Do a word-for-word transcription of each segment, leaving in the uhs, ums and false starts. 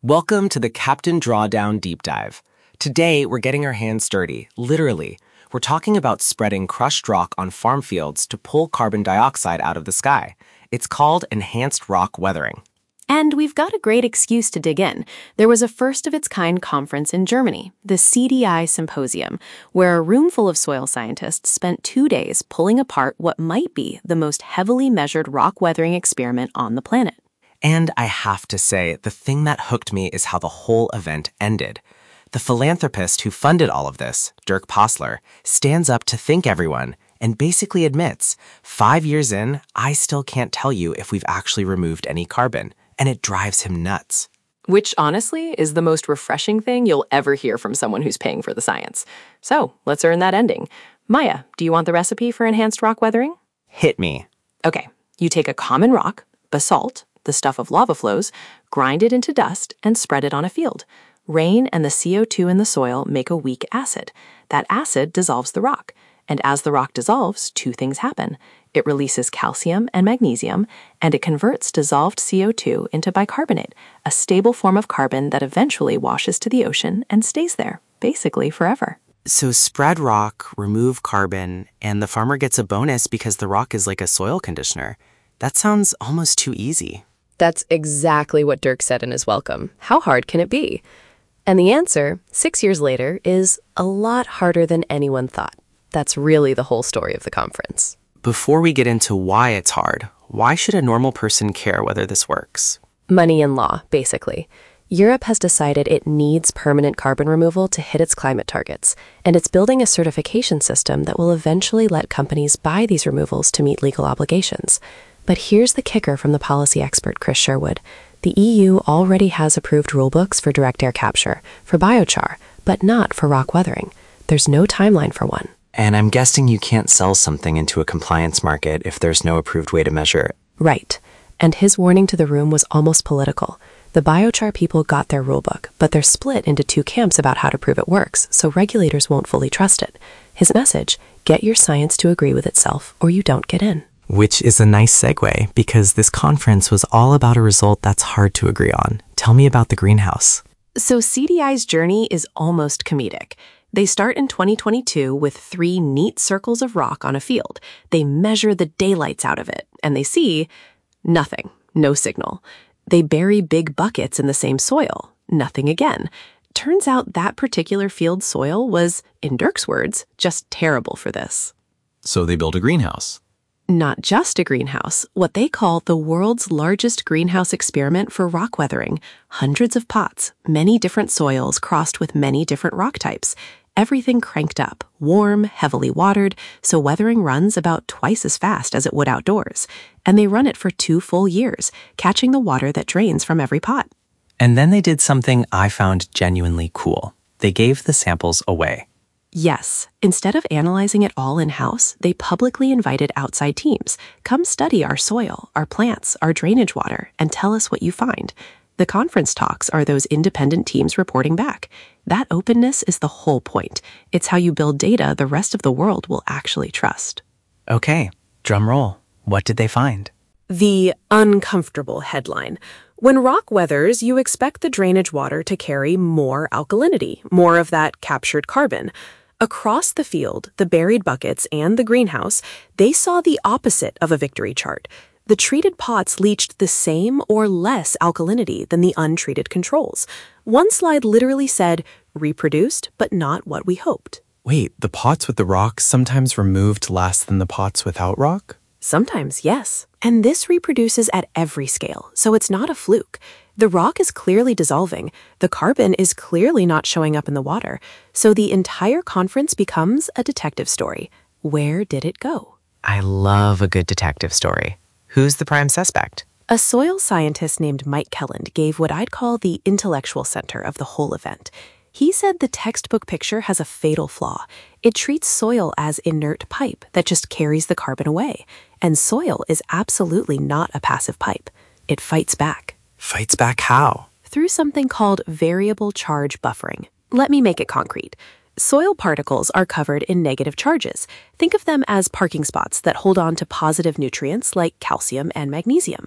Welcome to the Captain Drawdown Deep Dive. Today, we're getting our hands dirty, literally. We're talking about spreading crushed rock on farm fields to pull carbon dioxide out of the sky. It's called enhanced rock weathering. And we've got a great excuse to dig in. There was a first-of-its-kind conference in Germany, the C D I Symposium, where a room full of soil scientists spent two days pulling apart what might be the most heavily measured rock weathering experiment on the planet. And I have to say, the thing that hooked me is how the whole event ended. The philanthropist who funded all of this, Dirk Posler, stands up to thank everyone and basically admits, five years in, I still can't tell you if we've actually removed any carbon, and it drives him nuts. Which, honestly, is the most refreshing thing you'll ever hear from someone who's paying for the science. So, let's earn that ending. Maya, do you want the recipe for enhanced rock weathering? Hit me. Okay, you take a common rock, basalt, the stuff of lava flows, grind it into dust, and spread it on a field. Rain and the C O two in the soil make a weak acid. That acid dissolves the rock. And as the rock dissolves, two things happen. It releases calcium and magnesium, and it converts dissolved C O two into bicarbonate, a stable form of carbon that eventually washes to the ocean and stays there, basically forever. So spread rock, remove carbon, and the farmer gets a bonus because the rock is like a soil conditioner. That sounds almost too easy. That's exactly what Dirk said in his welcome. How hard can it be? And the answer, six years later, is a lot harder than anyone thought. That's really the whole story of the conference. Before we get into why it's hard, why should a normal person care whether this works? Money and law, basically. Europe has decided it needs permanent carbon removal to hit its climate targets, and it's building a certification system that will eventually let companies buy these removals to meet legal obligations. But here's the kicker from the policy expert Chris Sherwood. The E U already has approved rulebooks for direct air capture, for biochar, but not for rock weathering. There's no timeline for one. And I'm guessing you can't sell something into a compliance market if there's no approved way to measure it. Right. And his warning to the room was almost political. The biochar people got their rulebook, but they're split into two camps about how to prove it works, so regulators won't fully trust it. His message, get your science to agree with itself, or you don't get in. Which is a nice segue, because this conference was all about a result that's hard to agree on. Tell me about the greenhouse. So C D I's journey is almost comedic. They start in twenty twenty-two with three neat circles of rock on a field. They measure the daylights out of it, and they see nothing, no signal. They bury big buckets in the same soil, nothing again. Turns out that particular field's soil was, in Dirk's words, just terrible for this. So they built a greenhouse. Not just a greenhouse, what they call the world's largest greenhouse experiment for rock weathering. Hundreds of pots, many different soils crossed with many different rock types. Everything cranked up, warm, heavily watered, so weathering runs about twice as fast as it would outdoors. And they run it for two full years, catching the water that drains from every pot. And then they did something I found genuinely cool. They gave the samples away. Yes, instead of analyzing it all in-house, they publicly invited outside teams. Come study our soil, our plants, our drainage water, and tell us what you find. The conference talks are those independent teams reporting back. That openness is the whole point. It's how you build data the rest of the world will actually trust. Okay, drum roll. What did they find? The uncomfortable headline. When rock weathers, you expect the drainage water to carry more alkalinity, more of that captured carbon. Across the field, the buried buckets and the greenhouse, they saw the opposite of a victory chart. The treated pots leached the same or less alkalinity than the untreated controls. One slide literally said, reproduced, but not what we hoped. Wait, the pots with the rock sometimes removed less than the pots without rock? Sometimes, yes. And this reproduces at every scale, so it's not a fluke. The rock is clearly dissolving. The carbon is clearly not showing up in the water. So the entire conference becomes a detective story. Where did it go? I love a good detective story. Who's the prime suspect? A soil scientist named Mike Kelland gave what I'd call the intellectual center of the whole event. He said the textbook picture has a fatal flaw. It treats soil as inert pipe that just carries the carbon away. And soil is absolutely not a passive pipe. It fights back. Fights back how? Through something called variable charge buffering. Let me make it concrete. Soil particles are covered in negative charges. Think of them as parking spots that hold on to positive nutrients like calcium and magnesium.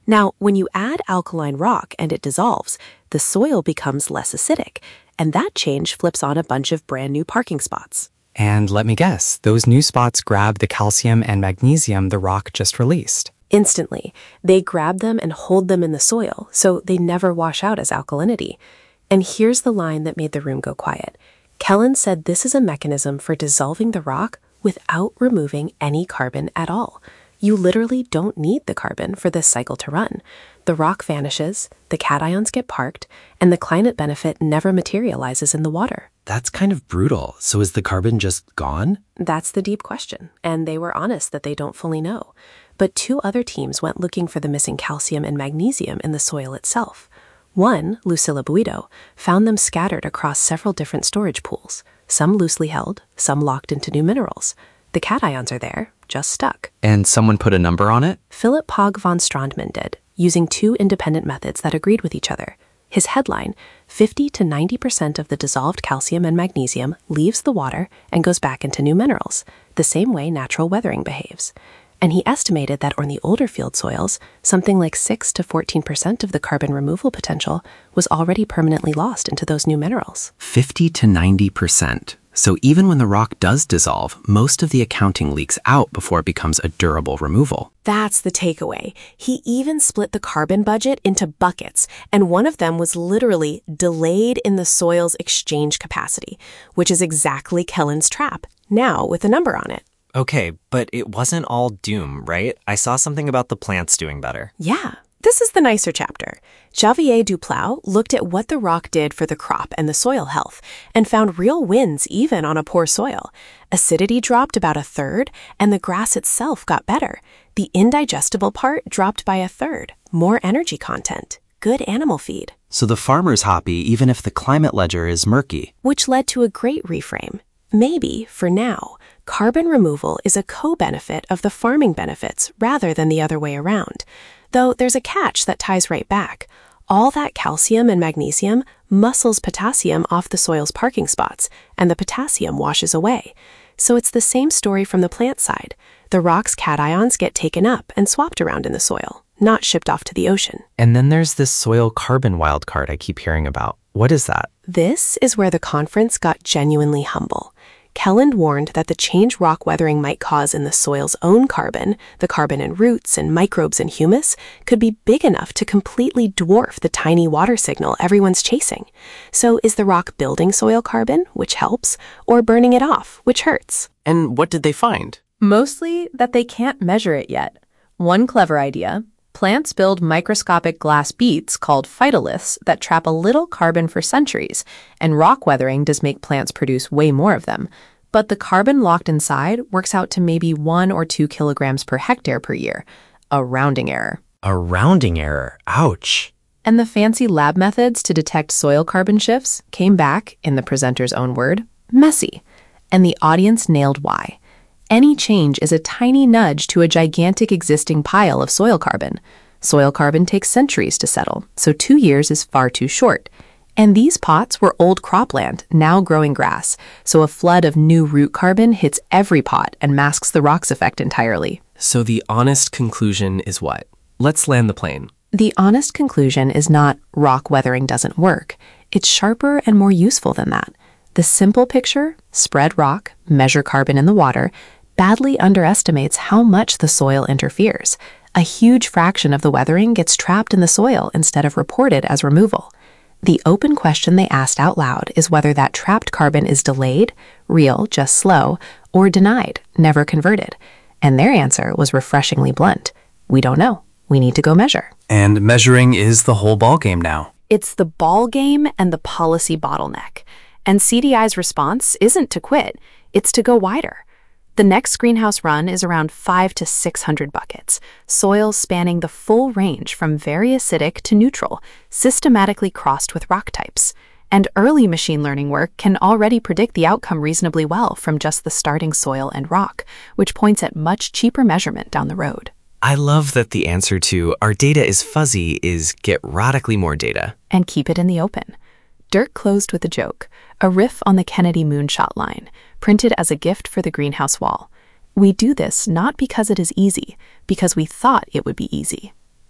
Now, when you add alkaline rock and it dissolves, the soil becomes less acidic, and that change flips on a bunch of brand new parking spots. And let me guess, those new spots grab the calcium and magnesium the rock just released. Instantly, they grab them and hold them in the soil, so they never wash out as alkalinity. And here's the line that made the room go quiet. Kellen said this is a mechanism for dissolving the rock without removing any carbon at all. You literally don't need the carbon for this cycle to run. The rock vanishes, the cations get parked, and the climate benefit never materializes in the water. That's kind of brutal. So is the carbon just gone? That's the deep question, and they were honest that they don't fully know. But two other teams went looking for the missing calcium and magnesium in the soil itself. One, Lucilla Buido, found them scattered across several different storage pools, some loosely held, some locked into new minerals. The cations are there, just stuck. And someone put a number on it? Philip Pog von Strandman did, using two independent methods that agreed with each other. His headline, fifty to ninety percent of the dissolved calcium and magnesium leaves the water and goes back into new minerals, the same way natural weathering behaves. And he estimated that on the older field soils, something like six to fourteen percent of the carbon removal potential was already permanently lost into those new minerals. fifty to ninety percent. So even when the rock does dissolve, most of the accounting leaks out before it becomes a durable removal. That's the takeaway. He even split the carbon budget into buckets, and one of them was literally delayed in the soil's exchange capacity, which is exactly Kellen's trap, now with a number on it. Okay, but it wasn't all doom, right? I saw something about the plants doing better. Yeah. This is the nicer chapter. Javier Duplau looked at what the rock did for the crop and the soil health and found real wins even on a poor soil. Acidity dropped about a third, and the grass itself got better. The indigestible part dropped by a third. More energy content. Good animal feed. So the farmer's happy even if the climate ledger is murky. Which led to a great reframe. Maybe, for now, carbon removal is a co-benefit of the farming benefits rather than the other way around. Though there's a catch that ties right back. All that calcium and magnesium muscles potassium off the soil's parking spots, and the potassium washes away. So it's the same story from the plant side. The rock's cations get taken up and swapped around in the soil, not shipped off to the ocean. And then there's this soil carbon wildcard I keep hearing about. What is that? This is where the conference got genuinely humble. Kellen warned that the change rock weathering might cause in the soil's own carbon, the carbon in roots and microbes and humus, could be big enough to completely dwarf the tiny water signal everyone's chasing. So is the rock building soil carbon, which helps, or burning it off, which hurts? And what did they find? Mostly that they can't measure it yet. One clever idea: plants build microscopic glass beads called phytoliths that trap a little carbon for centuries, and rock weathering does make plants produce way more of them. But the carbon locked inside works out to maybe one or two kilograms per hectare per year. A rounding error. A rounding error. Ouch. And the fancy lab methods to detect soil carbon shifts came back, in the presenter's own word, messy. And the audience nailed why. Any change is a tiny nudge to a gigantic existing pile of soil carbon. Soil carbon takes centuries to settle, so two years is far too short. And these pots were old cropland, now growing grass, so a flood of new root carbon hits every pot and masks the rock's effect entirely. So the honest conclusion is what? Let's land the plane. The honest conclusion is not rock weathering doesn't work. It's sharper and more useful than that. The simple picture, spread rock, measure carbon in the water, badly underestimates how much the soil interferes. A huge fraction of the weathering gets trapped in the soil instead of reported as removal. The open question they asked out loud is whether that trapped carbon is delayed, real, just slow, or denied, never converted. And their answer was refreshingly blunt. We don't know. We need to go measure. And measuring is the whole ballgame now. It's the ball game and the policy bottleneck. And C D I's response isn't to quit, it's to go wider. The next greenhouse run is around five to six hundred buckets, soils spanning the full range from very acidic to neutral, systematically crossed with rock types. And early machine learning work can already predict the outcome reasonably well from just the starting soil and rock, which points at much cheaper measurement down the road. I love that the answer to our data is fuzzy is get radically more data. And keep it in the open. Dirk closed with a joke, a riff on the Kennedy moonshot line, printed as a gift for the greenhouse wall. We do this not because it is easy, because we thought it would be easy.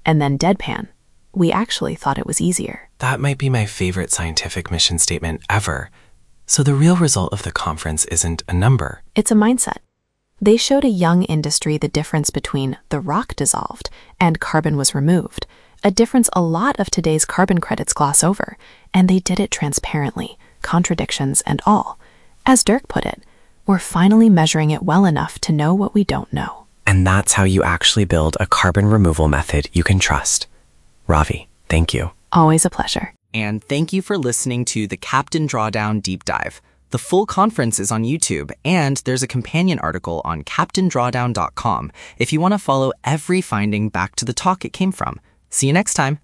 and then deadpan. We actually thought it was easier. That might be my favorite scientific mission statement ever. So the real result of the conference isn't a number. It's a mindset. They showed a young industry the difference between the rock dissolved and carbon was removed, a difference a lot of today's carbon credits gloss over, and they did it transparently, contradictions and all. As Dirk put it, we're finally measuring it well enough to know what we don't know. And that's how you actually build a carbon removal method you can trust. Ravi, thank you. Always a pleasure. And thank you for listening to the Captain Drawdown Deep Dive. The full conference is on YouTube, and there's a companion article on captain drawdown dot com if you want to follow every finding back to the talk it came from. See you next time.